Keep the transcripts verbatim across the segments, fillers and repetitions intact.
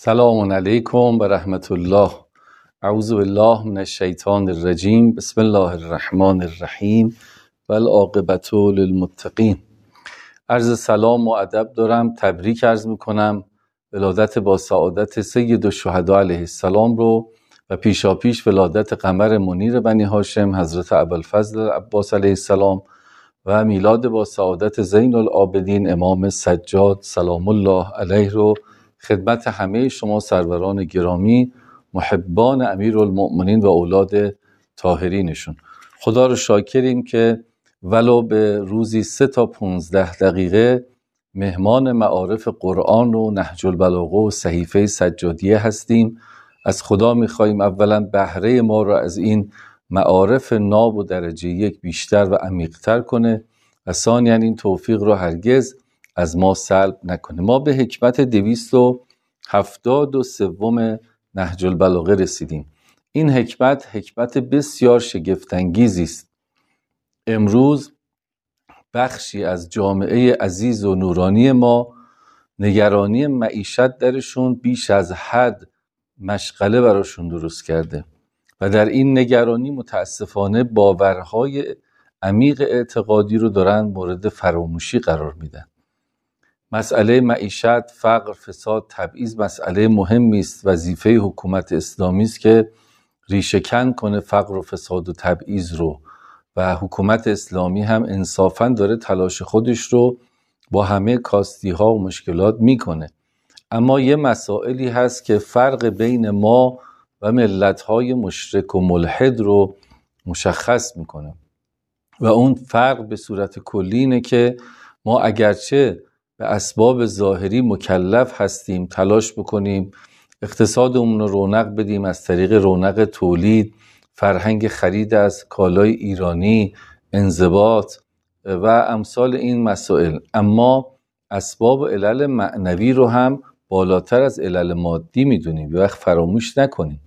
سلام علیکم و رحمت الله. اعوذ بالله من الشیطان الرجیم. بسم الله الرحمن الرحیم و العاقبة للمتقین. عرض سلام و ادب دارم، تبریک عرض میکنم ولادت با سعادت سید الشهدا علیه السلام رو و پیشا پیش ولادت قمر منیر بنی هاشم حضرت ابوالفضل عباس علیه السلام و میلاد با سعادت زین العابدین امام سجاد سلام الله علیه رو خدمت همه شما سروران گرامی، محبان امیرالمؤمنین و اولاد طاهرینشون. خدا رو شاکریم که ولو به روزی سه تا پونزده دقیقه مهمان معارف قرآن و نهج البلاغه و صحیفه سجادیه هستیم. از خدا میخواییم اولا بهره ما رو از این معارف ناب و درجه یک بیشتر و عمیق‌تر کنه و ثانیاً این توفیق رو هرگز از ما سلب نکنه. ما به حکمت دویست و هفتاد و سوم نهج البلاغه رسیدیم. این حکمت حکمت بسیار شگفت‌انگیزی است. امروز بخشی از جامعه عزیز و نورانی ما نگرانی معیشت درشون بیش از حد مشغله براشون درست کرده و در این نگرانی متاسفانه باورهای عمیق اعتقادی رو دارن مورد فراموشی قرار میدن. مسئله معیشت، فقر، فساد، تبعیض مسئله مهمی است. وظیفه حکومت اسلامی است که ریشه کن کنه فقر و فساد و تبعیض رو و حکومت اسلامی هم انصافاً داره تلاش خودش رو با همه کاستی ها و مشکلات میکنه. اما یه مسائلی هست که فرق بین ما و ملت های مشرک و ملحد رو مشخص میکنه و اون فرق به صورت کلی اینه که ما اگرچه به اسباب ظاهری مکلف هستیم تلاش بکنیم اقتصادمون رو رونق بدیم از طریق رونق تولید، فرهنگ خرید از کالای ایرانی، انضباط و امثال این مسائل، اما اسباب و علل معنوی رو هم بالاتر از علل مادی میدونیم. یه وقت فراموش نکنیم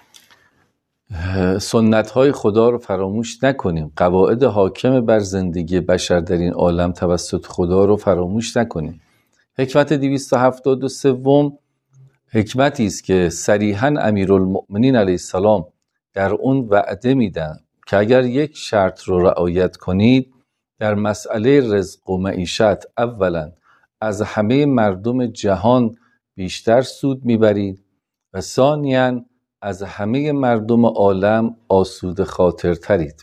سنت های خدا رو فراموش نکنیم، قواعد حاکم بر زندگی بشر در این عالم توسط خدا رو فراموش نکنیم. حکمت دویست و هفتاد و سوم حکمتی است که صریحاً امیرالمؤمنین علیه السلام در اون وعده میدن که اگر یک شرط رو رعایت کنید در مسئله رزق و معیشت اولا از همه مردم جهان بیشتر سود میبرید و ثانیاً از همه مردم عالم آسوده خاطر ترید.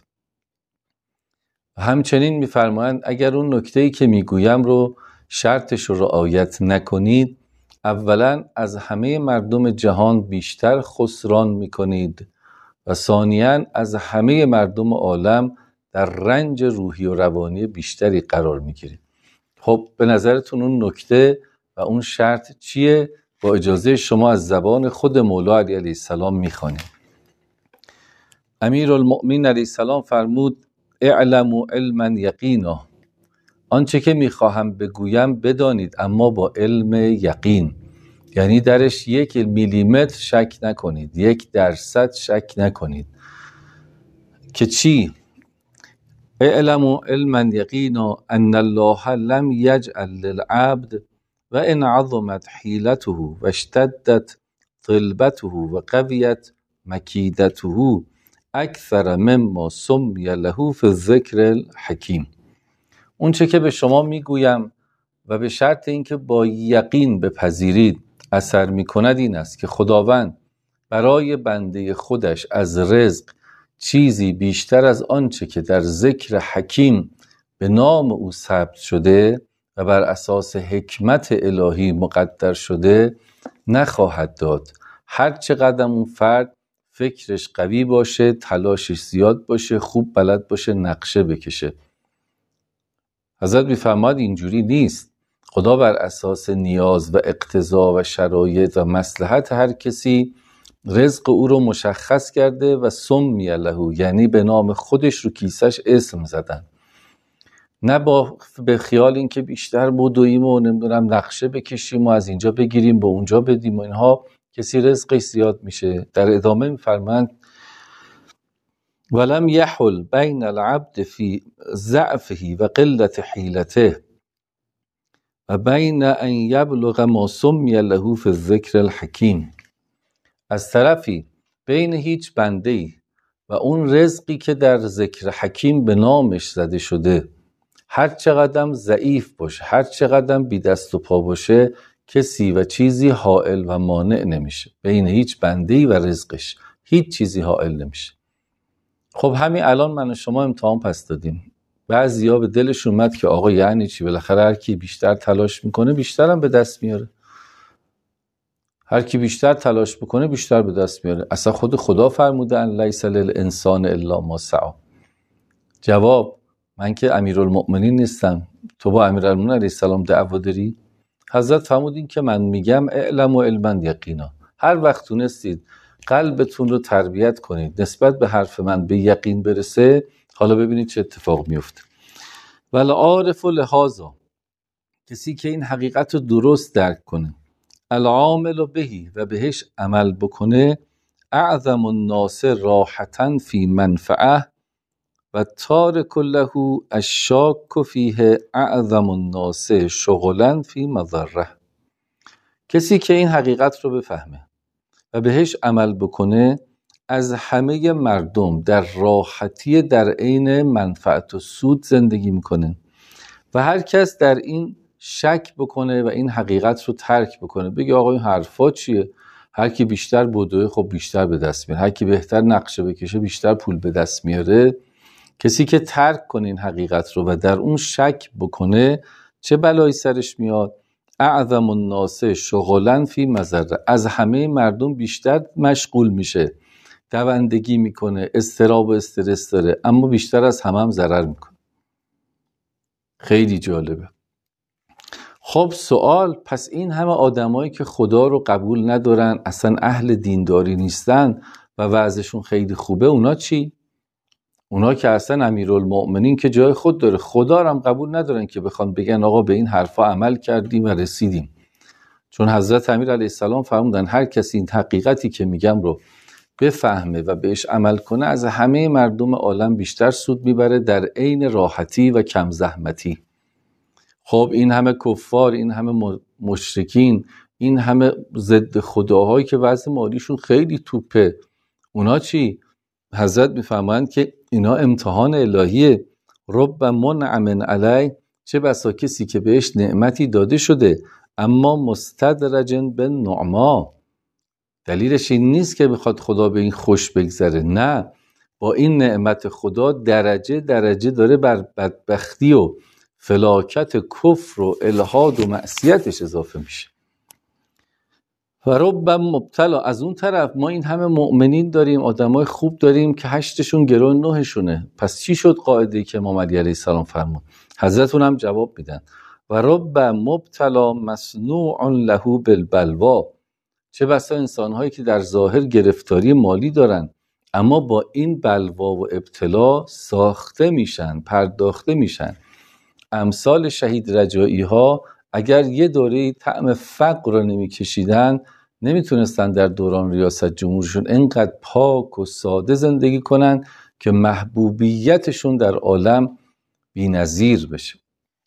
همچنین میفرمایند اگر اون نکته‌ای که میگویم رو شرطش رو رعایت نکنید اولا از همه مردم جهان بیشتر خسران میکنید و ثانیاً از همه مردم عالم در رنج روحی و روانی بیشتری قرار میگیرید. خب به نظرتون اون نکته و اون شرط چیه؟ با اجازه شما از زبان خود مولا علی علیه السلام میخوانیم. امیرالمؤمنین علیه السلام فرمود اعلموا علما یقینا، آنچه که میخواهم بگویم بدانید اما با علم یقین، یعنی درش یک میلیمتر شک نکنید، یک درصد شک نکنید. که چی؟ اعلموا علما یقینا ان الله لم یجعل للعبد و ان عظمت حیلته و اشتدت طلبته و قویت مکیدته اکثر مما سمی له فی الذکر الحکیم. اون چه که به شما میگویم و به شرط اینکه با یقین بپذیرید اثر میکند این است که خداوند برای بنده خودش از رزق چیزی بیشتر از آنچه که در ذکر حکیم به نام او ثبت شده و بر اساس حکمت الهی مقدر شده نخواهد داد. هر چقدر اون فرد فکرش قوی باشه، تلاشش زیاد باشه، خوب بلد باشه نقشه بکشه. حضرت می‌فرماد اینجوری نیست. خدا بر اساس نیاز و اقتضا و شرایط و مصلحت هر کسی رزق او رو مشخص کرده و سمی له، یعنی به نام خودش رو کیسش اسم زدن، نه با به خیال اینکه بیشتر بدویم و نمیدونم نقشه بکشیم و از اینجا بگیریم به اونجا بدیم و اینها کسی رزقش زیاد میشه. در ادامه می‌فرماند ولم یحل بین العبد فی ضعفه و قلت حیلته و بین ان یبلغ ما سمی له فی الذکر الحکیم، از طرفی بین هیچ بنده‌ای و اون رزقی که در ذکر حکیم به نامش زده شده هر چقدر ضعیف باشه، هر چقدر بی دست و پا باشه، کسی و چیزی حائل و مانع نمیشه بین هیچ بنده‌ای و رزقش، هیچ چیزی حائل نمیشه. خب همین الان من و شما امتحان پس دادیم، بعضیا به دلش اومد که آقا یعنی چی، بالاخره هر کی بیشتر تلاش میکنه بیشتر هم به دست میاره، هر کی بیشتر تلاش بکنه بیشتر به دست میاره. اصلا خود خدا فرموده ان لیس للانسان الا ما سعی. جواب: من که امیرالمؤمنین نیستم، تو با امیرالمؤمنین علیه السلام دعوا داری؟ حضرت فرمودین که من میگم اعلم و علما یقینا، هر وقت تونستید قلبتون رو تربیت کنید نسبت به حرف من به یقین برسه، حالا ببینید چه اتفاق میفته. والعارف لهذا، کسی که این حقیقت رو درست درک کنه، العامل بهی و بهش عمل بکنه، اعظم الناس راحتاً فی منفعه و تارک له الشاک فیه اعظم الناس شغلاً فی مضره. کسی که این حقیقت رو بفهمه و بهش عمل بکنه، از همه مردم در راحتی در عین منفعت و سود زندگی میکنه و هر کس در این شک بکنه و این حقیقت رو ترک بکنه، بگه آقا این حرفا چیه، هر کی بیشتر بدوه خب بیشتر به دست میاره، هر کی بهتر نقشه بکشه بیشتر پول به دست میاره. کسی که ترک کنه این حقیقت رو و در اون شک بکنه، چه بلایی سرش میاد؟ اعظم الناس شغلاً فی مضره، از همه مردم بیشتر مشغول میشه، دوندگی میکنه، اضطراب و استرس داره، اما بیشتر از همه هم ضرر میکنه. خیلی جالبه. خب سوال، پس این همه آدمایی که خدا رو قبول ندارن، اصلا اهل دینداری نیستن و وضعشون خیلی خوبه، اونا چی؟ اونا که اصلا امیرالمؤمنین که جای خود داره، خدا رو هم قبول ندارن که بخوان بگن آقا به این حرفا عمل کردیم و رسیدیم. چون حضرت امیر علیه السلام فرمودن هر کسی این حقیقتی که میگم رو بفهمه و بهش عمل کنه، از همه مردم عالم بیشتر سود میبره در عین راحتی و کم زحمتی. خب این همه کفار، این همه مشرکین، این همه ضد خداهایی که وضع مالیشون خیلی توپه، اونا چی؟ حضرت میفهمند که اینا امتحان الهیه. رب منعم علی، چه بسا کسی که بهش نعمتی داده شده اما مستدرج به نعما، دلیلش این نیست که بخواد خدا به این خوش بگذره، نه، با این نعمت خدا درجه درجه داره بر بدبختی و فلاکت کفر و الحاد و معصیتش اضافه میشه. و رب مبتلا، از اون طرف ما این همه مؤمنین داریم، آدمای خوب داریم که هشتشون گرو نهشونه، پس چی شد قاعده‌ای که امام علی علیه السلام فرمود؟ حضرتون هم جواب میدن و رب مبتلا مصنوع له بالبلوا، چه بسا انسان‌هایی که در ظاهر گرفتاری مالی دارن اما با این بلوا و ابتلا ساخته میشن، پرداخته میشن. امثال شهید رجایی ها اگر یه دوره طعم فقر رو نمیکشیدن، نمیتونستن در دوران ریاست جمهورشون اینقدر پاک و ساده زندگی کنن که محبوبیتشون در عالم بی‌نظیر بشه.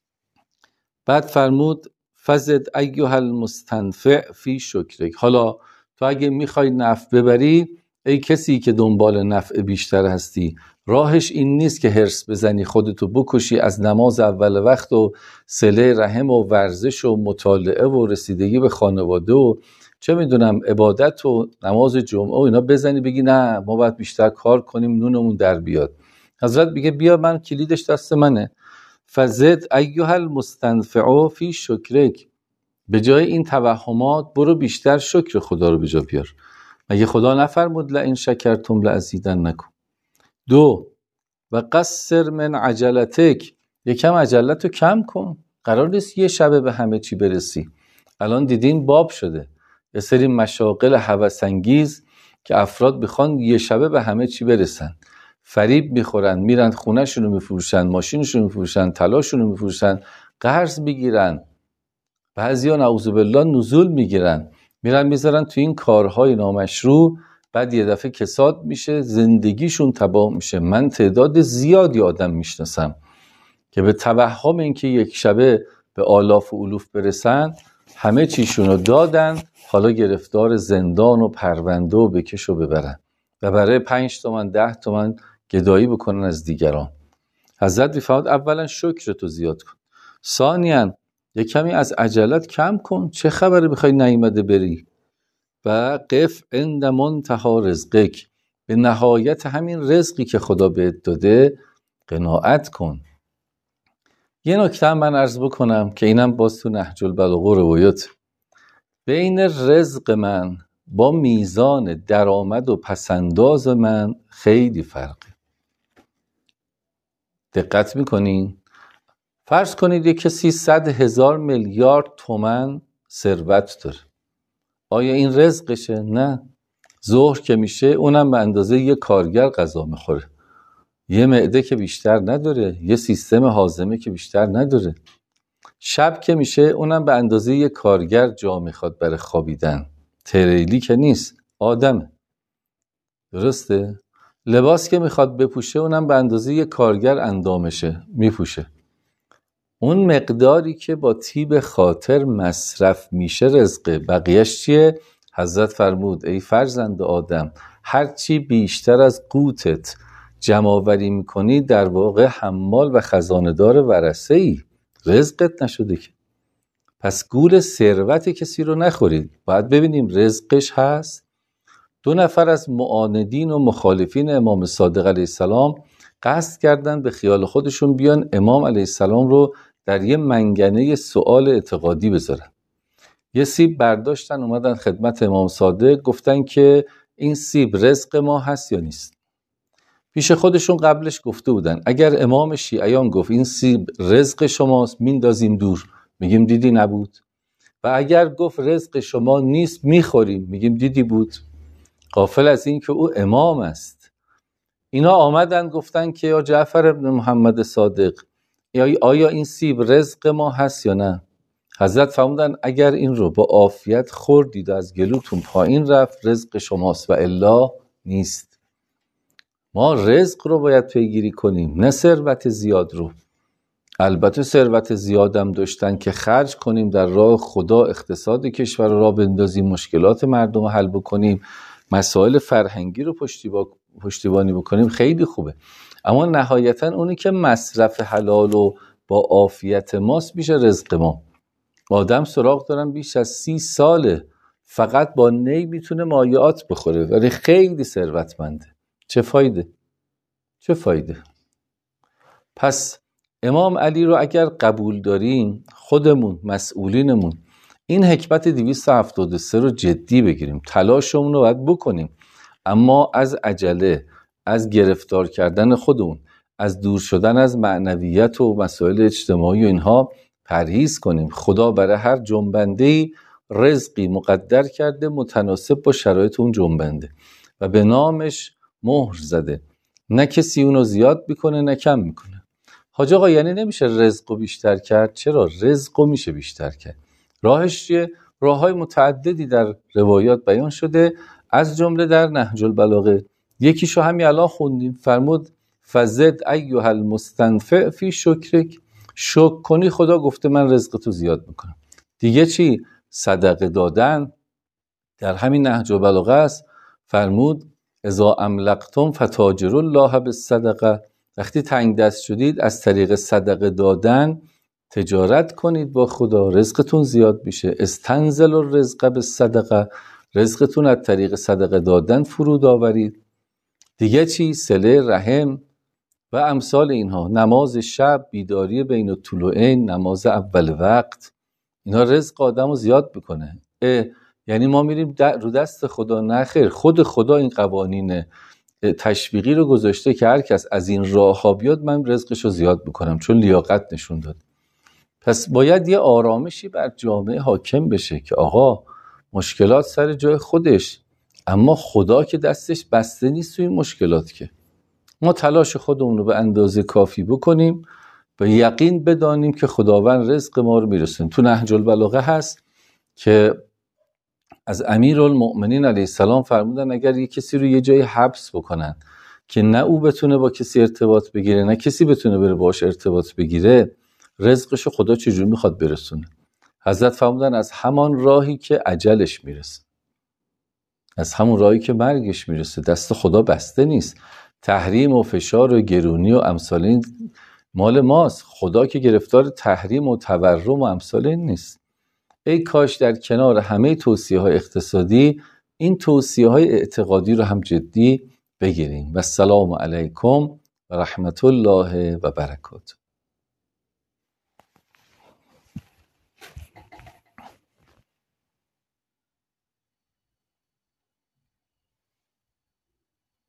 بعد فرمود فزد ایها المستنفع فی شکرک، حالا تو اگه میخوای نفع ببری، ای کسی که دنبال نفع بیشتر هستی، راهش این نیست که هرس بزنی خودتو بکشی از نماز اول وقت و صله رحم و ورزش و مطالعه و رسیدگی به خانواده و چه میدونم عبادت و نماز جمعه و اینا بزنی بگی نه ما باید بیشتر کار کنیم نونمون در بیاد. حضرت میگه بیا من کلیدش دست منه. فزد ایها المستنفع فی شکرک، به جای این توهمات برو بیشتر شکر خدا رو به جا بیار. مگه خدا نفرمود لئن شکرتم لازیدنکم؟ دو، و قصر من عجلتک، یکم عجلتو کم کن، قرار نیست یه شبه به همه چی برسی. الان دیدین باب شده یه سری مشاغل هوس‌انگیز که افراد بخوان یه شبه به همه چی برسن، فریب میخورن، میرن خونه‌شون رو میفروشن، ماشینشون رو میفروشن، طلاشون رو میفروشن، قرض میگیرن، بعضیا نعوذ بالله نزول میگیرن، میرن میذارن تو این کارهای نامشروع، بعد یه دفعه کساد میشه، زندگیشون تباه میشه. من تعداد زیادی آدم میشناسم که به توهم اینکه یک شبه به آلاف و الوف برسن، همه چیشونو دادن، حالا گرفتار زندان و پرونده و بکش و ببرن و برای پنج تومن ده تومن گدایی بکنن از دیگران. حضرت میفرماد اولا شکرتو زیاد کن، ثانیاً یک کمی از عجلت کم کن، چه خبره بخوای نیامده بری؟ و قف عند منتهی رزقک، به نهایت همین رزقی که خدا بهت داده قناعت کن. یه نکته من عرض بکنم که اینم باز تو نهج البلاغه روایت، بین رزق من با میزان درآمد و پسنداز من خیلی فرقه. دقت میکنین؟ فرض کنید یک کسی صد هزار میلیارد تومن ثروت داره، آیا این رزقشه؟ نه. ظهر که میشه اونم به اندازه یه کارگر غذا میخوره، یه معده که بیشتر نداره، یه سیستم هاضمه که بیشتر نداره. شب که میشه اونم به اندازه یه کارگر جا میخواد برای خوابیدن، تریلی که نیست، آدمه. درسته؟ لباس که میخواد بپوشه اونم به اندازه یه کارگر اندامشه، میپوشه. اون مقداری که با طیب خاطر مصرف میشه رزقه، بقیهش چیه؟ حضرت فرمود ای فرزند آدم، هرچی بیشتر از قوتت جمع‌آوری میکنی در واقع حمال و خزانه‌دار ورثه ای، رزقت نشده که. پس گول ثروت کسی رو نخورید، باید ببینیم رزقش هست. دو نفر از معاندین و مخالفین امام صادق علیه السلام قصد کردن به خیال خودشون بیان امام علیه السلام رو در یه منگنه سؤال اعتقادی بذارن. یه سیب برداشتن اومدن خدمت امام صادق، گفتن که این سیب رزق ما هست یا نیست. پیش خودشون قبلش گفته بودن اگر امام شیعیان گفت این سیب رزق شماست میندازیم دور، میگیم دیدی نبود، و اگر گفت رزق شما نیست میخوریم، میگیم دیدی بود. غافل از این که او امام است. اینا آمدن گفتن که یا جعفر ابن محمد صادق، آیا این سیب رزق ما هست یا نه؟ حضرت فرمودن اگر این رو با عافیت خوردید و از گلوتون پایین رفت رزق شماست و الا نیست. ما رزق رو باید پیگیری کنیم، نه ثروت زیاد رو. البته ثروت زیادم داشتن که خرج کنیم در راه خدا، اقتصاد کشور رو راه بندازیم، مشکلات مردم رو حل بکنیم، مسائل فرهنگی رو پشتیبانی بکنیم، خیلی خوبه. اما نهایتا اونی که مصرف حلال و با عافیت ماست میشه رزق ما. آدم سراغ دارن بیش از سی ساله فقط با نی میتونه مایعات بخوره ولی خیلی ثروتمنده. چه فایده؟ چه فایده؟ پس امام علی رو اگر قبول داریم، خودمون مسئولینمون این حکمت دویست و هفتاد و سه رو جدی بگیریم، تلاشمون رو باید بکنیم، اما از عجله، از گرفتار کردن خودمون، از دور شدن از معنویت و مسائل اجتماعی و اینها پرهیز کنیم. خدا برای هر جنبنده‌ای رزقی مقدر کرده متناسب با شرایط اون جنبنده و به نامش مهر زده، نه کسی اونو زیاد میکنه نه کم میکنه. حاج آقا یعنی نمیشه رزقو بیشتر کرد؟ چرا؟ رزقو میشه بیشتر کرد. راهش چیه؟ راههای متعددی در روایات بیان شده، از جمله در نهج البلاغه. یکیشو همین الان خوندیم، فرمود فزد ایها المستنفع فی شکرک، شکر کنی خدا گفته من رزقتو زیاد میکنم. دیگه چی؟ صدقه دادن در همین نهج البلاغه است، فرمود اذا املقتم فتاجروا الله بالصدقه، وقتی تنگ دست شدید از طریق صدقه دادن تجارت کنید با خدا، رزقتون زیاد میشه. استنزل الرزق بالصدقه، رزقتون از طریق صدقه دادن فرود آورید. دیگه چی؟ صله رحم و امثال اینها، نماز شب، بیداری بین الطلوعین، نماز اول وقت، اینا رزق آدمو زیاد میکنه. یعنی ما میریم رو دست خدا؟ نه خیر، خود خدا این قوانین تشویقی رو گذاشته که هر کس از این راه ها بیاد من رزقشو زیاد میکنم، چون لیاقت نشون داد. پس باید یه آرامشی بر جامعه حاکم بشه که آقا مشکلات سر جای خودش، اما خدا که دستش بسته نیست توی این مشکلات، که ما تلاش خودمون رو به اندازه کافی بکنیم و یقین بدانیم که خداوند رزق ما رو میرسونه. تو نهج البلاغه هست که از امیرالمؤمنین علیه السلام فرمودن اگر یک کسی رو یه جایی حبس بکنن که نه او بتونه با کسی ارتباط بگیره نه کسی بتونه بره باش ارتباط بگیره، رزقشو خدا چجوری میخواد برسونه. حضرت فرمودن از همان راهی که اجلش میرسه، از همون راهی که مرگش میرسه. دست خدا بسته نیست. تحریم و فشار و گرونی و امثال این مال ماست. خدا که گرفتار تحریم و تورم و امثال این نیست. ای کاش در کنار همه توصیه های اقتصادی این توصیه های اعتقادی رو هم جدی بگیریم. و السلام علیکم و رحمت الله و برکاته.